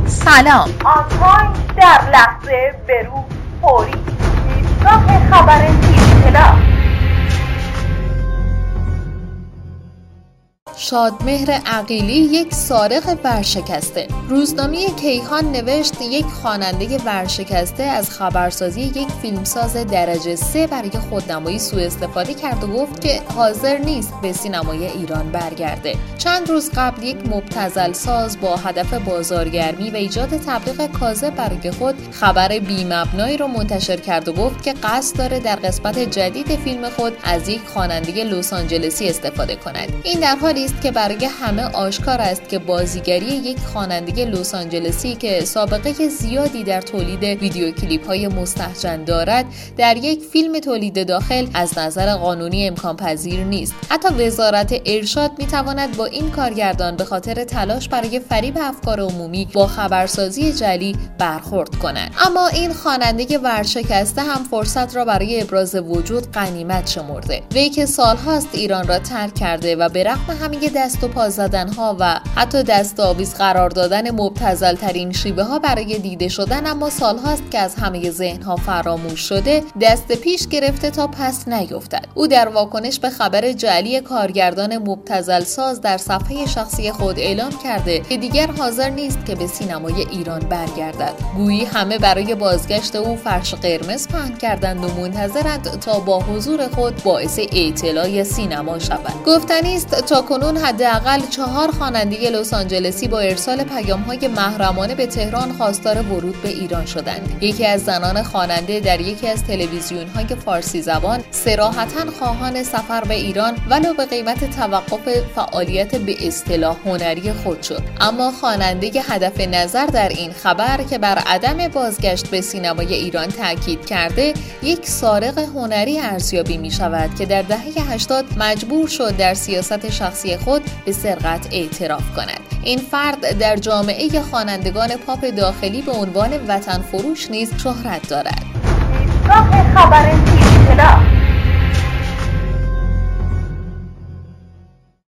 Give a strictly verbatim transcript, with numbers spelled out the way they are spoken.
سلام. آنتاین در لحظه برو فوری ایستگاه خبر اطلاع. شادمهر عقیلی یک سارق ورشکسته. روزنامه کیهان نوشت یک خواننده ورشکسته از خبرسازی یک فیلمساز درجه سه برای خودنمایی سوء استفاده کرد و گفت که حاضر نیست به سینمای ایران برگرده. چند روز قبل یک مبتذل ساز با هدف بازارگرمی و ایجاد تبلیغ کاذب برای خود خبر بی‌مبنایی را منتشر کرد و گفت که قصد داره در قسمت جدید فیلم خود از یک خواننده لس آنجلسی استفاده کند. این در حالی است که برای همه آشکار است که بازیگری یک خواننده لس آنجلسی که سابقه زیادی در تولید ویدیو کلیپ های مستهجن دارد در یک فیلم تولید داخل از نظر قانونی امکان پذیر نیست. حتی وزارت ارشاد می تواند با این کارگردان به خاطر تلاش برای فریب افکار عمومی با خبرسازی جعلی برخورد کند. اما این خواننده ورشکسته هم فرصت را برای ابراز وجود غنیمت شمرده. وی که سالهاست ایران را ترک کرده و به رغم همه دست و پا زدن ها و حتی دست آویز قرار دادن مبتذل ترین شیوه ها برای دیده شدن، اما سال هاست که از همه ذهن ها فراموش شده، دست پیش گرفته تا پس نیفتد. او در واکنش به خبر جعلی کارگردان مبتذل ساز در صفحه شخصی خود اعلام کرده که دیگر حاضر نیست که به سینمای ایران برگردد. گویی همه برای بازگشت او فرش قرمز پهن کردند و منتظرند تا با حضور خود باعث اطلاع سینما شود. گفتنی است تا کنون حداقل چهار خواننده لس آنجلسی با ارسال پیام‌های محرمانه به تهران خواستار ورود به ایران شدند. یکی از زنان خواننده در یکی از تلویزیون‌های فارسی زبان صراحتاً خواهان سفر به ایران ولو به قیمت توقف فعالیت به اصطلاح هنری خود شد. اما خواننده هدف نظر در این خبر که بر عدم بازگشت به سینمای ایران تاکید کرده، یک سارق هنری ارزیابی می‌شود که در دهه هشتاد مجبور شد در سیاست شخصی خود به سرقت اعتراف کند. این فرد در جامعه خوانندگان پاپ داخلی به عنوان وطن فروش نیز شهرت دارد. ایستگاه خبر اطلاع.